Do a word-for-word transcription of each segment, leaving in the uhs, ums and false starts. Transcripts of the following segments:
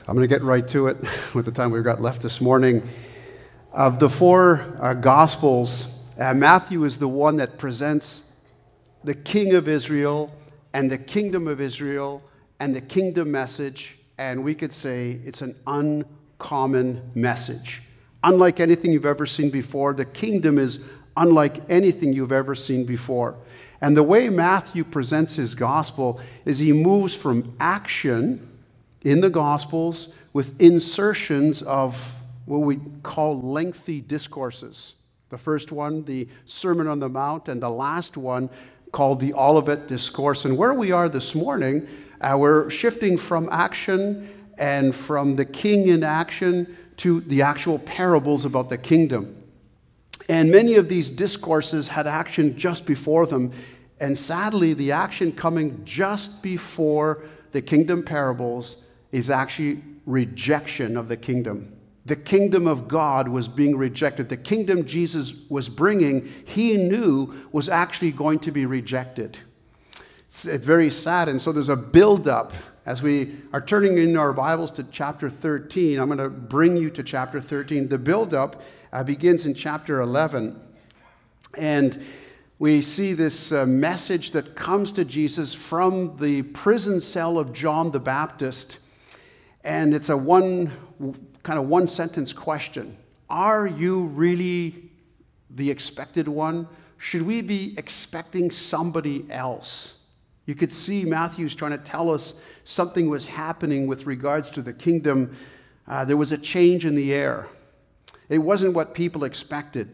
I'm going to get right to it with the time we've got left this morning. Of the four uh, Gospels, uh, Matthew is the one that presents the King of Israel and the kingdom of Israel and the kingdom message, and we could say it's an uncommon message. Unlike anything you've ever seen before, the kingdom is unlike anything you've ever seen before. And the way Matthew presents his gospel is he moves from action in the Gospels with insertions of what we call lengthy discourses. The first one, the Sermon on the Mount, and the last one called the Olivet Discourse. And where we are this morning, uh, we're shifting from action and from the king in action to the actual parables about the kingdom. And many of these discourses had action just before them. And sadly, the action coming just before the kingdom parables is actually rejection of the kingdom. The kingdom of God was being rejected. The kingdom Jesus was bringing, he knew was actually going to be rejected. It's, it's very sad. And so there's a buildup. As we are turning in our Bibles to chapter thirteen, I'm going to bring you to chapter thirteen. The buildup uh, begins in chapter eleven. And we see this uh, message that comes to Jesus from the prison cell of John the Baptist. And it's a one kind of one sentence question. Are you really the expected one? Should we be expecting somebody else? You could see Matthew's trying to tell us something was happening with regards to the kingdom. Uh, there was a change in the air. It wasn't what people expected.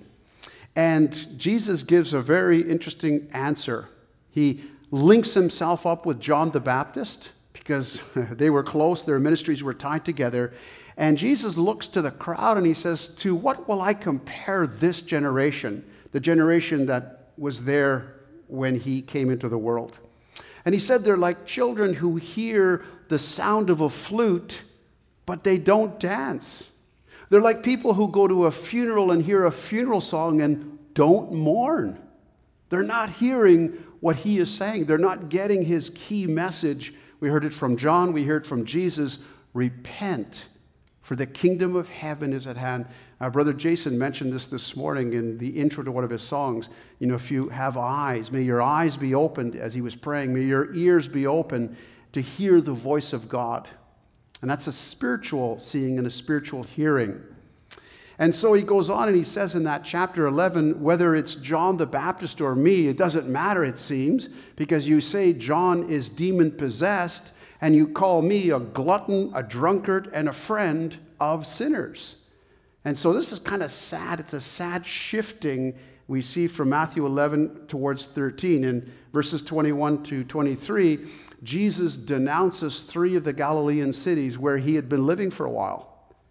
And Jesus gives a very interesting answer. He links himself up with John the Baptist, because they were close, their ministries were tied together. And Jesus looks to the crowd and he says, to what will I compare this generation, the generation that was there when he came into the world? And he said they're like children who hear the sound of a flute, but they don't dance. They're like people who go to a funeral and hear a funeral song and don't mourn. They're not hearing what he is saying. They're not getting his key message. We heard it from John. We heard from Jesus. Repent, for the kingdom of heaven is at hand. Our brother Jason mentioned this this morning in the intro to one of his songs. You know, if you have eyes, may your eyes be opened as he was praying. May your ears be open to hear the voice of God. And that's a spiritual seeing and a spiritual hearing. And so he goes on and he says in that chapter eleven, whether it's John the Baptist or me, it doesn't matter, it seems, because you say John is demon-possessed and you call me a glutton, a drunkard, and a friend of sinners. And so this is kind of sad. It's a sad shifting we see from Matthew eleven towards thirteen. In verses twenty-one to twenty-three, Jesus denounces three of the Galilean cities where he had been living for a while.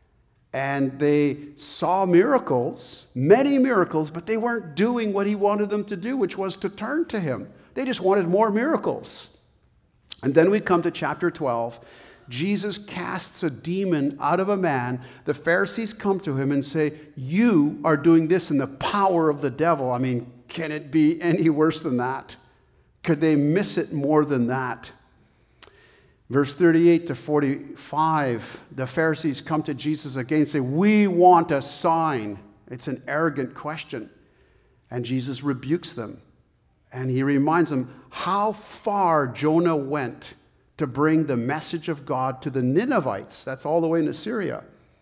And they saw miracles, many miracles, but they weren't doing what he wanted them to do, which was to turn to him. They just wanted more miracles. And then we come to chapter twelve. Jesus casts a demon out of a man. The Pharisees come to him and say, you are doing this in the power of the devil. I mean, can it be any worse than that? Could they miss it more than that? Verse thirty-eight to forty-five, the Pharisees come to Jesus again and say, we want a sign. It's an arrogant question. And Jesus rebukes them. And he reminds them how far Jonah went to bring the message of God to the Ninevites. That's all the way in Assyria.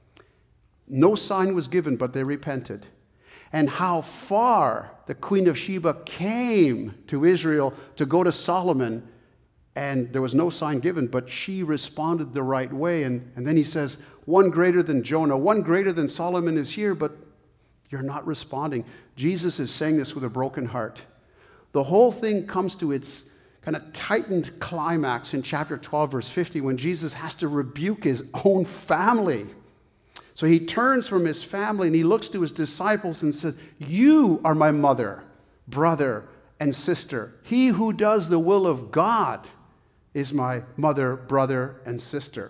No sign was given, but they repented. And how far the Queen of Sheba came to Israel to go to Solomon, and there was no sign given, but she responded the right way. And, and then he says, one greater than Jonah, one greater than Solomon is here, but you're not responding. Jesus is saying this with a broken heart. The whole thing comes to its kind of tightened climax in chapter twelve, verse fifty, when Jesus has to rebuke his own family. So he turns from his family and he looks to his disciples and says, you are my mother, brother, and sister. He who does the will of God is my mother, brother, and sister.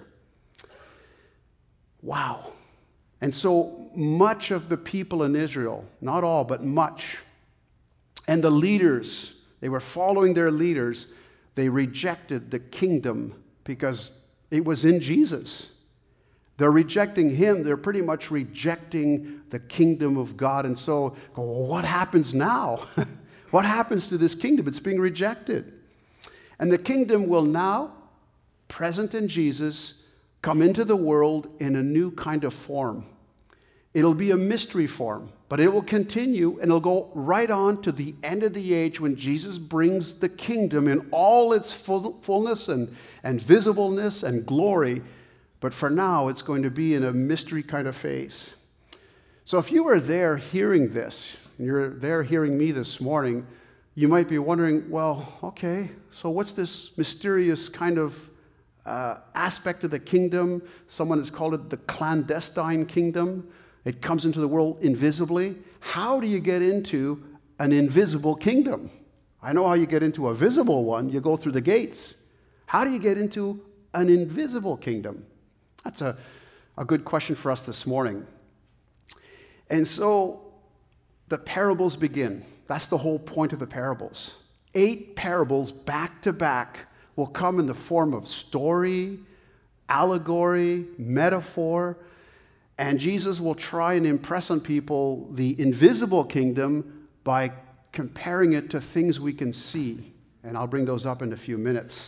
Wow. And so much of the people in Israel, not all, but much, and the leaders, they were following their leaders, they rejected the kingdom because it was in Jesus. They're rejecting him. They're pretty much rejecting the kingdom of God. And so, well, what happens now? What happens to this kingdom? It's being rejected. And the kingdom will now, present in Jesus, come into the world in a new kind of form. It'll be a mystery form, but it will continue and it'll go right on to the end of the age when Jesus brings the kingdom in all its full, fullness and, and visibleness and glory. But for now, it's going to be in a mystery kind of phase. So if you were there hearing this, and you're there hearing me this morning, you might be wondering, well, okay, so what's this mysterious kind of uh, aspect of the kingdom? Someone has called it the clandestine kingdom. It comes into the world invisibly. How do you get into an invisible kingdom? I know how you get into a visible one. You go through the gates. How do you get into an invisible kingdom? That's a, a good question for us this morning. And so the parables begin. That's the whole point of the parables. Eight parables back to back will come in the form of story, allegory, metaphor, and Jesus will try and impress on people the invisible kingdom by comparing it to things we can see. And I'll bring those up in a few minutes.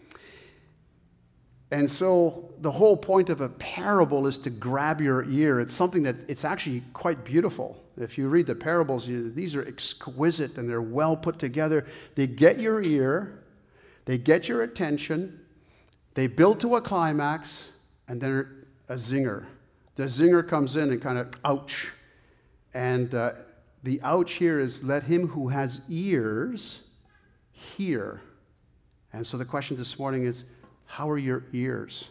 And so the whole point of a parable is to grab your ear. It's something that it's actually quite beautiful. If you read the parables, you, these are exquisite and they're well put together. They get your ear, they get your attention, they build to a climax, and then a zinger. The zinger comes in and kind of ouch. And uh, the ouch here is let him who has ears hear. And so the question this morning is, how are your ears?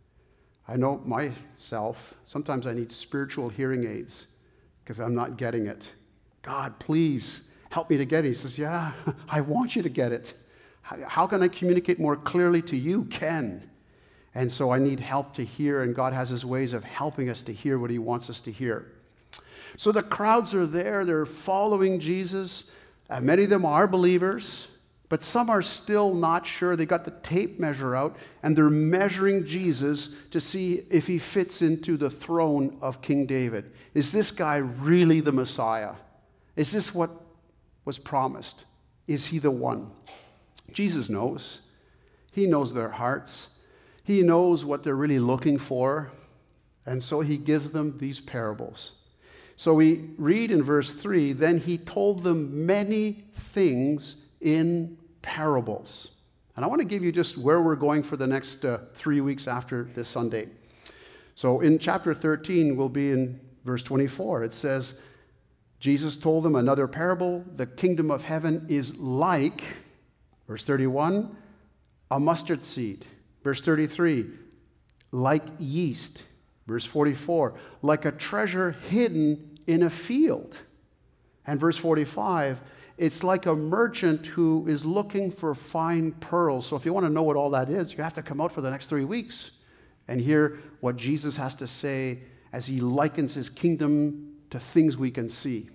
I know myself, sometimes I need spiritual hearing aids because I'm not getting it. God, please help me to get it. He says, yeah, I want you to get it. How can I communicate more clearly to you, Ken? And so I need help to hear, and God has his ways of helping us to hear what he wants us to hear. So the crowds are there. They're following Jesus. Uh, many of them are believers, but some are still not sure. They got the tape measure out, and they're measuring Jesus to see if he fits into the throne of King David. Is this guy really the Messiah? Is this what was promised? Is he the one? Jesus knows. He knows their hearts. He knows what they're really looking for, and so he gives them these parables. So we read in verse three, then he told them many things in parables. And I want to give you just where we're going for the next uh, three weeks after this Sunday. So in chapter thirteen, we'll be in verse twenty-four. It says, Jesus told them another parable. The kingdom of heaven is like, verse thirty-one, a mustard seed. Verse thirty-three, like yeast. Verse forty-four, like a treasure hidden in a field. And verse forty-five, it's like a merchant who is looking for fine pearls. So if you want to know what all that is, you have to come out for the next three weeks and hear what Jesus has to say as he likens his kingdom to things we can see.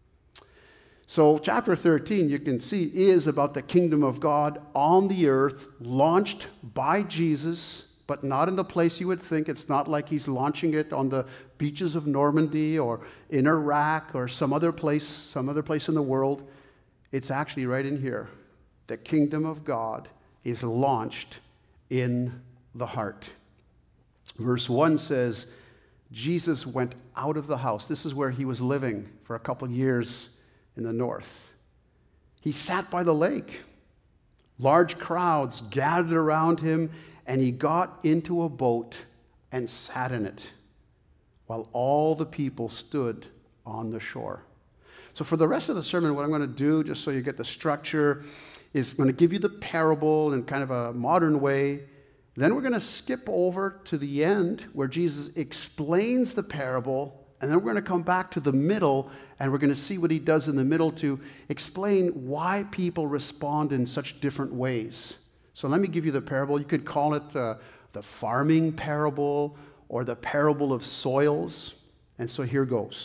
So chapter thirteen, you can see, is about the kingdom of God on the earth, launched by Jesus, but not in the place you would think. It's not like he's launching it on the beaches of Normandy or in Iraq or some other place, some other place in the world. It's actually right in here. The kingdom of God is launched in the heart. Verse one says, Jesus went out of the house. This is where he was living for a couple years in the north. He sat by the lake. Large crowds gathered around him, and he got into a boat and sat in it while all the people stood on the shore. So for the rest of the sermon, what I'm going to do, just so you get the structure, is I'm going to give you the parable in kind of a modern way. Then we're going to skip over to the end where Jesus explains the parable, and then we're going to come back to the middle, and we're going to see what he does in the middle to explain why people respond in such different ways. So let me give you the parable. You could call it uh, the farming parable or the parable of soils. And so here goes.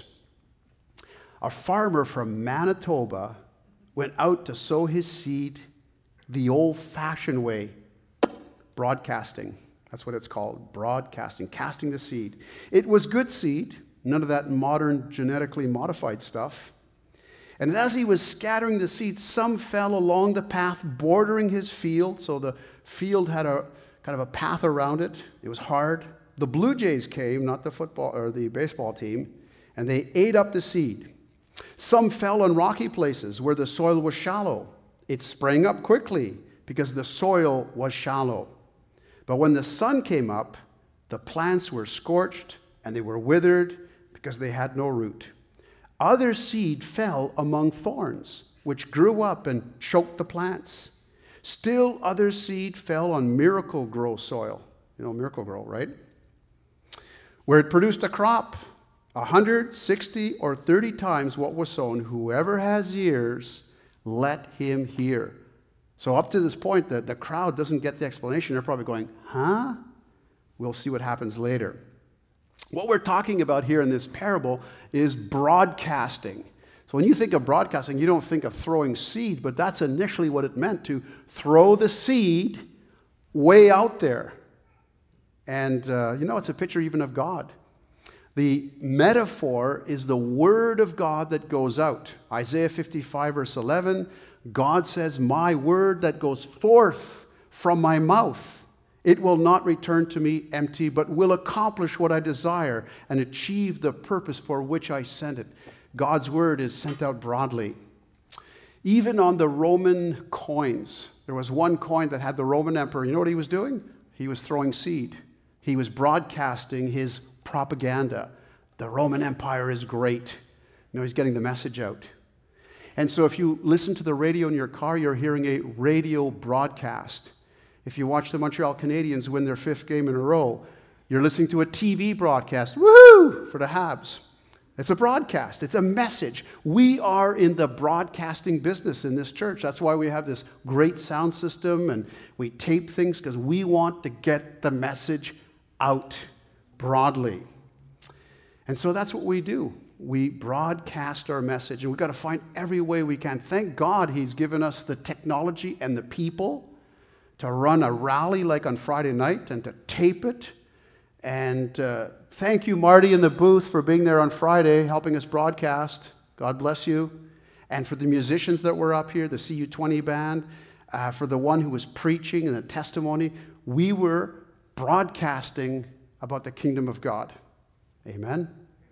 A farmer from Manitoba went out to sow his seed the old-fashioned way, broadcasting. That's what it's called, broadcasting, casting the seed. It was good seed, none of that modern genetically modified stuff. And as he was scattering the seed, some fell along the path bordering his field. So the field had a kind of a path around it. It was hard. The Blue Jays came, not the football or the baseball team, and they ate up the seed. Some fell on rocky places where the soil was shallow. It sprang up quickly because the soil was shallow. But when the sun came up, the plants were scorched and they were withered because they had no root. Other seed fell among thorns, which grew up and choked the plants. Still other seed fell on Miracle-Gro soil. You know Miracle-Gro, right? Where it produced a crop, a hundred, sixty, or thirty times what was sown. Whoever has ears, let him hear. So up to this point, the, the crowd doesn't get the explanation. They're probably going, huh? We'll see what happens later. What we're talking about here in this parable is broadcasting. So when you think of broadcasting, you don't think of throwing seed, but that's initially what it meant, to throw the seed way out there. And, uh, you know, it's a picture even of God. The metaphor is the word of God that goes out. Isaiah fifty-five, verse eleven, God says, my word that goes forth from my mouth, it will not return to me empty, but will accomplish what I desire and achieve the purpose for which I sent it. God's word is sent out broadly. Even on the Roman coins, there was one coin that had the Roman emperor. You know what he was doing? He was throwing seed. He was broadcasting his propaganda. The Roman Empire is great. You know, he's getting the message out. And so if you listen to the radio in your car, you're hearing a radio broadcast. If you watch the Montreal Canadiens win their fifth game in a row, you're listening to a T V broadcast. Woohoo! For the Habs. It's a broadcast. It's a message. We are in the broadcasting business in this church. That's why we have this great sound system and we tape things, because we want to get the message out broadly. And so that's what we do. We broadcast our message, and we've got to find every way we can. Thank God he's given us the technology and the people to run a rally like on Friday night and to tape it. And uh, thank you, Marty, in the booth, for being there on Friday, helping us broadcast. God bless you. And for the musicians that were up here, the C U twenty band, uh, for the one who was preaching and the testimony, we were broadcasting about the kingdom of God. Amen?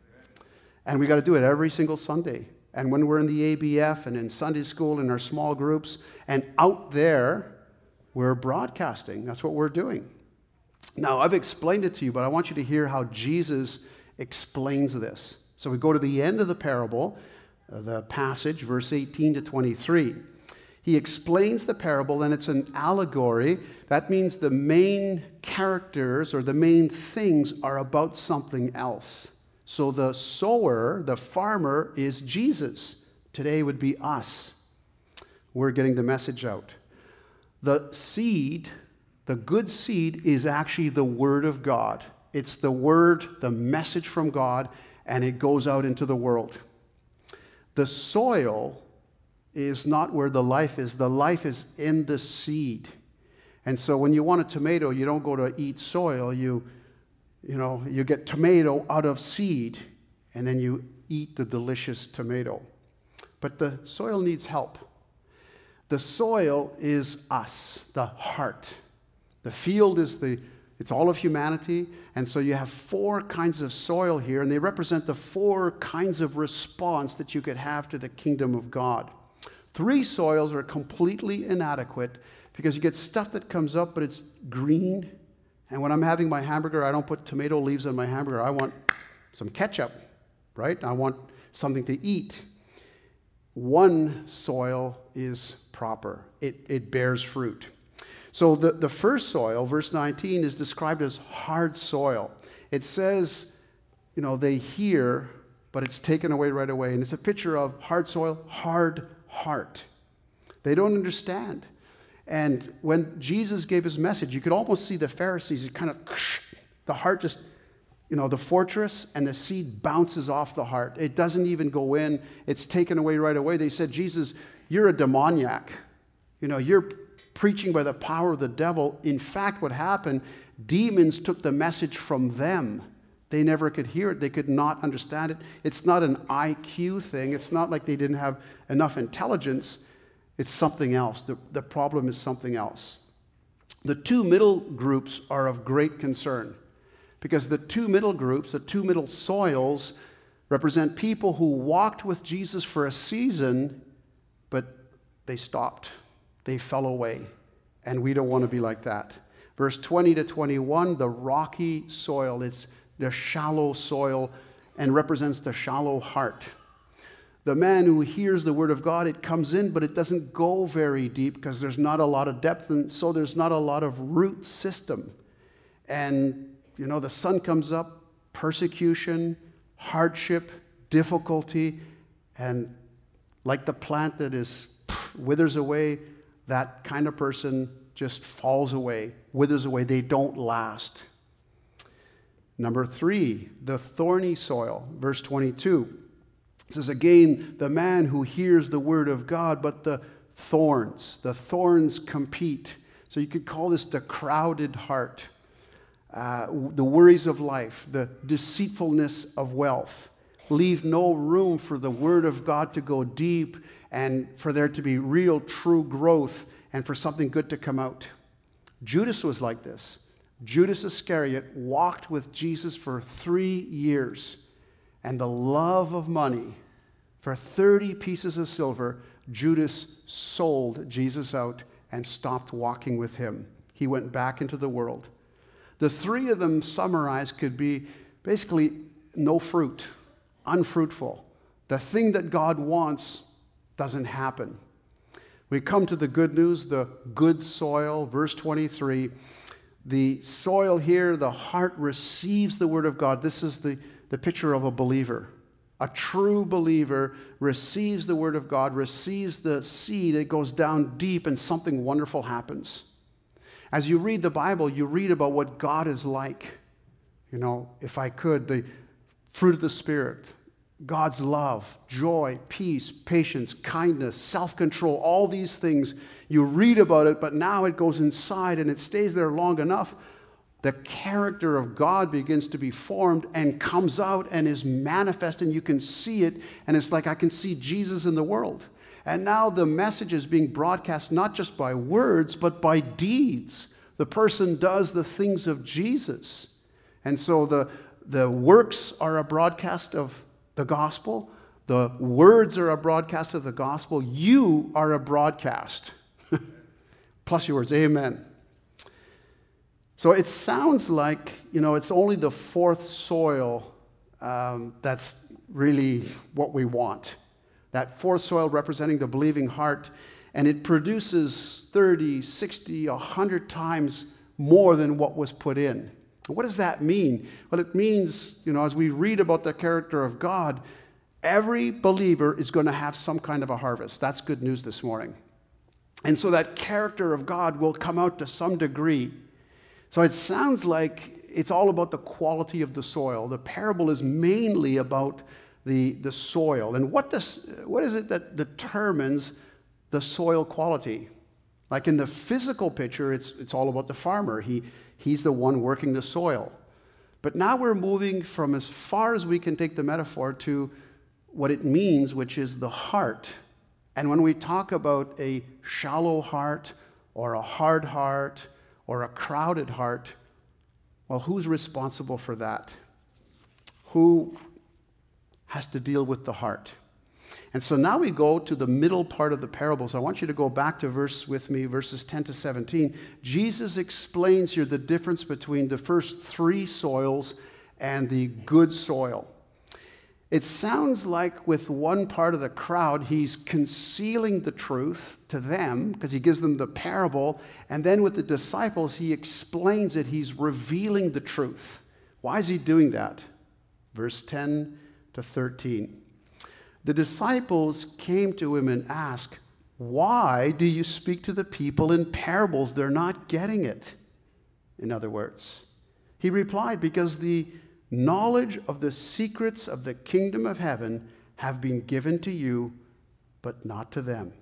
And we got to do it every single Sunday. And when we're in the A B F and in Sunday school in our small groups and out there, we're broadcasting. That's what we're doing. Now, I've explained it to you, but I want you to hear how Jesus explains this. So we go to the end of the parable, uh, the passage, verse eighteen to twenty-three. He explains the parable, and it's an allegory. That means the main characters or the main things are about something else. So the sower, the farmer, is Jesus. Today would be us. We're getting the message out. The seed, the good seed, is actually the Word of God. It's the Word, the message from God, and it goes out into the world. The soil is not where the life is. The life is in the seed. And so when you want a tomato, you don't go to eat soil. You, you know, you get tomato out of seed, and then you eat the delicious tomato. But the soil needs help. The soil is us, the heart. The field is the, it's all of humanity. And so you have four kinds of soil here, and they represent the four kinds of response that you could have to the kingdom of God. Three soils are completely inadequate because you get stuff that comes up, but it's green. And when I'm having my hamburger, I don't put tomato leaves on my hamburger. I want some ketchup, right? I want something to eat. One soil is proper. It, it bears fruit. So the, the first soil, verse nineteen, is described as hard soil. It says, you know, they hear, but it's taken away right away. And it's a picture of hard soil, hard heart. They don't understand. And when Jesus gave his message, you could almost see the Pharisees, it kind of, the heart just, you know, the fortress, and the seed bounces off the heart. It doesn't even go in. It's taken away right away. They said, Jesus, you're a demoniac. You know, you're preaching by the power of the devil. In fact, what happened, Demons took the message from them. They never could hear it. They could not understand it. It's not an I Q thing. It's not like they didn't have enough intelligence. It's something else. The, the problem is something else. The two middle groups are of great concern because the two middle groups, the two middle soils, represent people who walked with Jesus for a season, but they stopped. They fell away. And we don't want to be like that. Verse twenty to twenty-one, the rocky soil. It's the shallow soil and represents the shallow heart. The man who hears the word of God, it comes in, but it doesn't go very deep because there's not a lot of depth, and so there's not a lot of root system. And, you know, the sun comes up, persecution, hardship, difficulty, and like the plant that is withers away, that kind of person just falls away, withers away. They don't last. Number three, the thorny soil, verse twenty-two. It says, again, the man who hears the word of God, but the thorns, the thorns compete. So you could call this the crowded heart, uh, the worries of life, the deceitfulness of wealth. Leave no room for the word of God to go deep and for there to be real, true growth and for something good to come out. Judas was like this. Judas Iscariot walked with Jesus for three years, and the love of money, for thirty pieces of silver, Judas sold Jesus out and stopped walking with him. He went back into the world. The three of them summarized could be basically no fruit, unfruitful. The thing that God wants doesn't happen. We come to the good news, the good soil, verse twenty-three. The soil here, the heart receives the word of God. This is the, the picture of a believer. A true believer receives the word of God, receives the seed, it goes down deep, and something wonderful happens. As you read the Bible, you read about what God is like. You know, if I could, the fruit of the Spirit, God's love, joy, peace, patience, kindness, self-control, all these things, you read about it, but now it goes inside and it stays there long enough. The character of God begins to be formed and comes out and is manifest, and you can see it, and it's like I can see Jesus in the world. And now the message is being broadcast not just by words, but by deeds. The person does the things of Jesus. And so the, the works are a broadcast of the gospel. The words are a broadcast of the gospel. You are a broadcast. Plus your words. Amen. So it sounds like, you know, it's only the fourth soil um, that's really what we want. That fourth soil representing the believing heart, and it produces thirty, sixty, one hundred times more than what was put in. What does that mean? Well, it means, you know, as we read about the character of God, every believer is going to have some kind of a harvest. That's good news this morning. And so that character of God will come out to some degree. So it sounds like it's all about the quality of the soil. The parable is mainly about the, the soil. And what, does, what is it that determines the soil quality? Like in the physical picture, it's, it's all about the farmer. He, he's the one working the soil. But now we're moving from as far as we can take the metaphor to what it means, which is the heart. And when we talk about a shallow heart or a hard heart or a crowded heart, well, who's responsible for that? Who has to deal with the heart? And so now we go to the middle part of the parable. So I want you to go back to verse with me, verses ten to seventeen. Jesus explains here the difference between the first three soils and the good soil. It sounds like with one part of the crowd, he's concealing the truth to them because he gives them the parable. And then with the disciples, he explains it. He's revealing the truth. Why is he doing that? Verse ten to thirteen. The disciples came to him and asked, "Why do you speak to the people in parables? They're not getting it." In other words, he replied, "Because the knowledge of the secrets of the kingdom of heaven have been given to you, but not to them.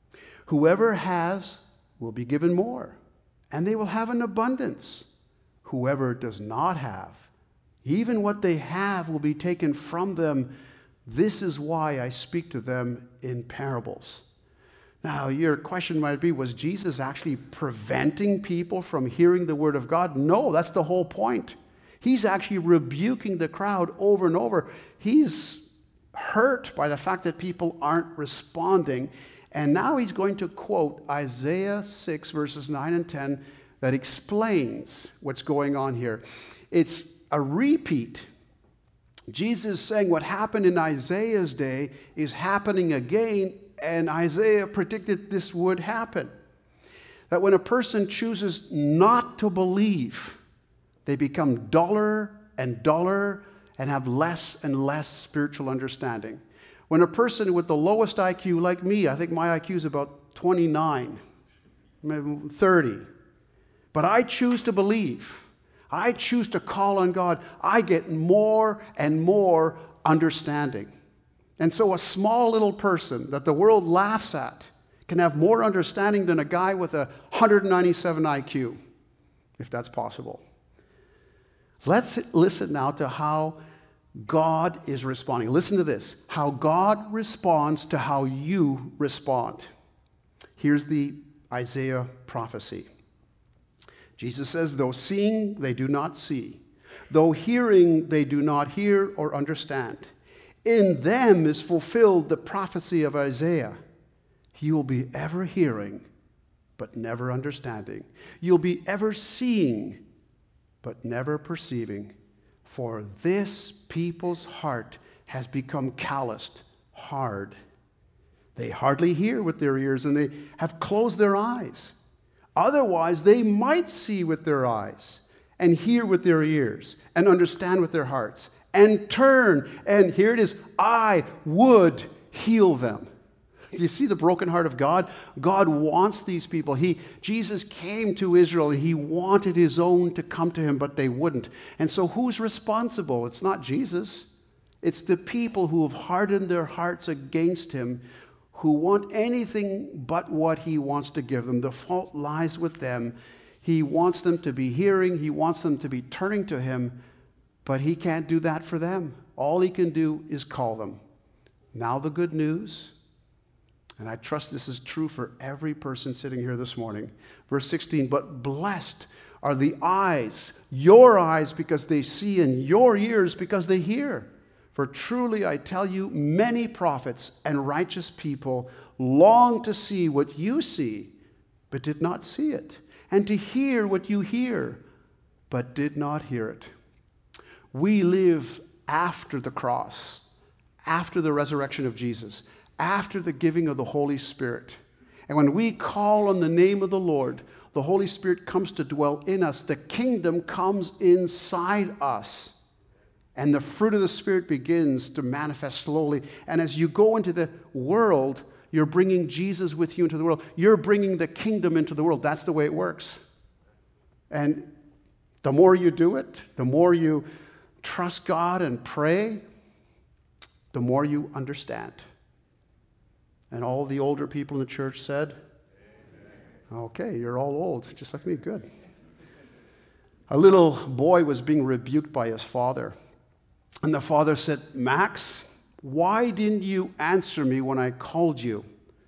Whoever has will be given more, and they will have an abundance. whoever does not have. Even what they have will be taken from them. This is why I speak to them in parables. Now, your question might be, was Jesus actually preventing people from hearing the word of God? No, that's the whole point. He's actually rebuking the crowd over and over. He's hurt by the fact that people aren't responding. And now he's going to quote Isaiah six, verses nine and ten, that explains what's going on here. It's a repeat. Jesus is saying what happened in Isaiah's day is happening again, and Isaiah predicted this would happen. That when a person chooses not to believe, they become duller and duller and have less and less spiritual understanding. When a person with the lowest I Q, like me, I think my I Q is about twenty-nine, maybe thirty, but I choose to believe, I choose to call on God, I get more and more understanding. And so a small little person that the world laughs at can have more understanding than a guy with a one hundred ninety-seven I Q, if that's possible. Let's listen now to how God is responding. Listen to this. How God responds to how you respond. Here's the Isaiah prophecy. Jesus says, though seeing, they do not see. Though hearing, they do not hear or understand. In them is fulfilled the prophecy of Isaiah. You will be ever hearing, but never understanding. You'll be ever seeing, but never perceiving. For this people's heart has become calloused, hard. They hardly hear with their ears, and they have closed their eyes. Otherwise, they might see with their eyes, and hear with their ears, and understand with their hearts, and turn, and here it is, I would heal them. Do you see the broken heart of God? God wants these people. He, Jesus came to Israel, and he wanted his own to come to him, but they wouldn't. And so who's responsible? It's not Jesus. It's the people who have hardened their hearts against him, who want anything but what he wants to give them. The fault lies with them. He wants them to be hearing. He wants them to be turning to him, but he can't do that for them. All he can do is call them. Now the good news, and I trust this is true for every person sitting here this morning. Verse sixteen, but blessed are the eyes, your eyes because they see, and your ears because they hear. For truly I tell you, many prophets and righteous people long to see what you see, but did not see it, and to hear what you hear, but did not hear it. We live after the cross, after the resurrection of Jesus, after the giving of the Holy Spirit. And when we call on the name of the Lord, the Holy Spirit comes to dwell in us. The kingdom comes inside us. And the fruit of the Spirit begins to manifest slowly. And as you go into the world, you're bringing Jesus with you into the world. You're bringing the kingdom into the world. That's the way it works. And the more you do it, the more you trust God and pray, the more you understand. And all the older people in the church said, amen. Okay, you're all old, just like me, good. A little boy was being rebuked by his father. And the father said, Max, why didn't you answer me when I called you?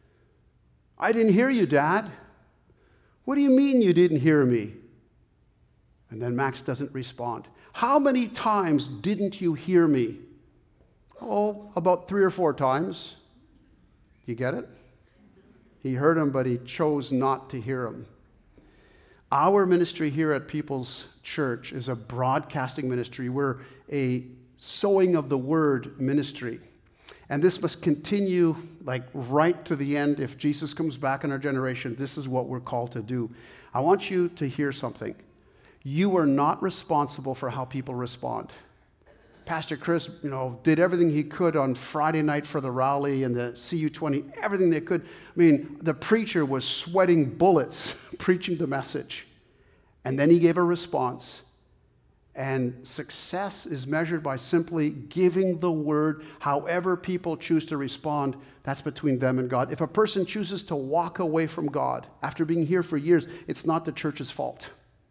I didn't hear you, Dad. What do you mean you didn't hear me? And then Max doesn't respond. How many times didn't you hear me? Oh, about three or four times. You get it? He heard him, but he chose not to hear him. Our ministry here at People's Church is a broadcasting ministry. We're a sowing of the word ministry. And this must continue like right to the end. If Jesus comes back in our generation, this is what we're called to do. I want you to hear something. You are not responsible for how people respond. Pastor Chris, you know, did everything he could on Friday night for the rally and the C U twenty, everything they could. I mean, the preacher was sweating bullets preaching the message. And then he gave a response. And success is measured by simply giving the word. However people choose to respond, that's between them and God. If a person chooses to walk away from God after being here for years, it's not the church's fault.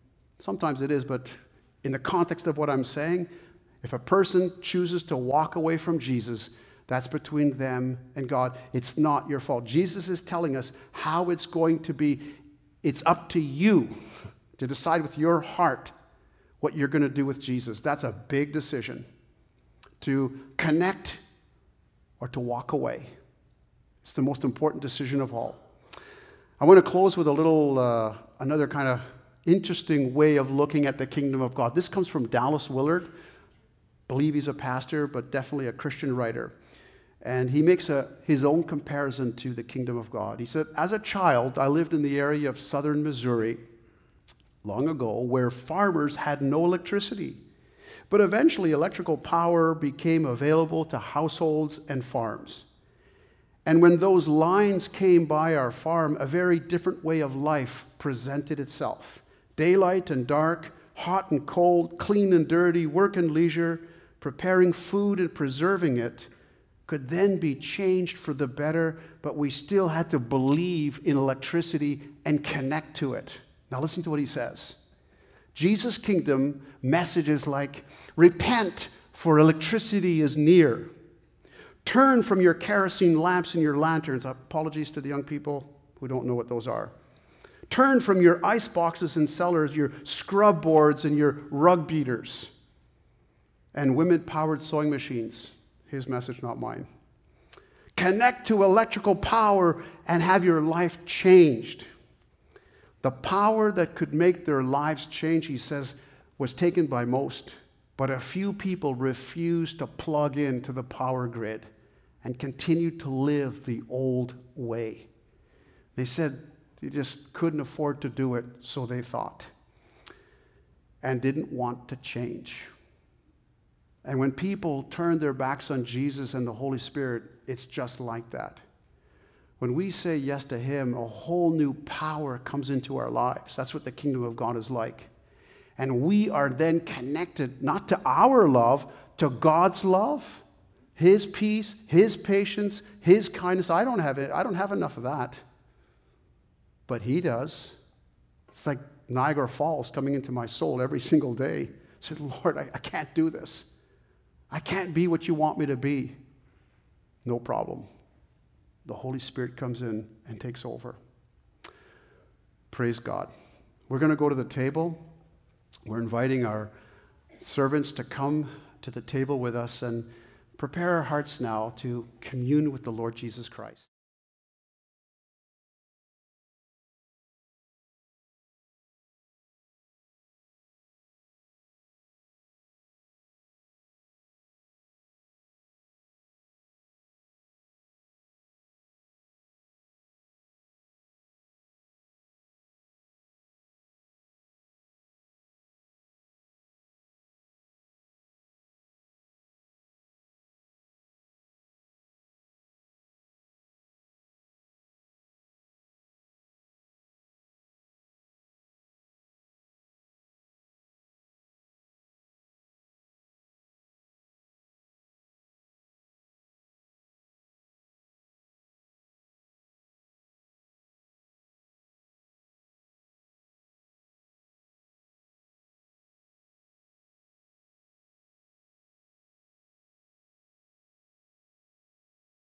Sometimes it is, but in the context of what I'm saying, if a person chooses to walk away from Jesus, that's between them and God. It's not your fault. Jesus is telling us how it's going to be. It's up to you to decide with your heart what you're going to do with Jesus. That's a big decision. To connect or to walk away. It's the most important decision of all. I want to close with a little, uh, another kind of interesting way of looking at the kingdom of God. This comes from Dallas Willard. I believe he's a pastor, but definitely a Christian writer. And he makes a, his own comparison to the kingdom of God. He said, as a child, I lived in the area of southern Missouri long ago where farmers had no electricity. But eventually, electrical power became available to households and farms. And when those lines came by our farm, a very different way of life presented itself. Daylight and dark, hot and cold, clean and dirty, work and leisure, preparing food and preserving it could then be changed for the better, but we still had to believe in electricity and connect to it. Now listen to what he says. Jesus' kingdom message is like, repent, for electricity is near. Turn from your kerosene lamps and your lanterns. Apologies to the young people who don't know what those are. Turn from your ice boxes and cellars, your scrub boards and your rug beaters, and women-powered sewing machines. His message, not mine. Connect to electrical power and have your life changed. The power that could make their lives change, he says, was taken by most, but a few people refused to plug into the power grid and continued to live the old way. They said they just couldn't afford to do it, so they thought, and didn't want to change. And when people turn their backs on Jesus and the Holy Spirit, it's just like that. When we say yes to him, a whole new power comes into our lives. That's what the kingdom of God is like. And we are then connected, not to our love, to God's love, his peace, his patience, his kindness. I don't have it. I don't have enough of that. But he does. It's like Niagara Falls coming into my soul every single day. I said, Lord, I, I can't do this. I can't be what you want me to be. No problem. The Holy Spirit comes in and takes over. Praise God. We're going to go to the table. We're inviting our servants to come to the table with us and prepare our hearts now to commune with the Lord Jesus Christ.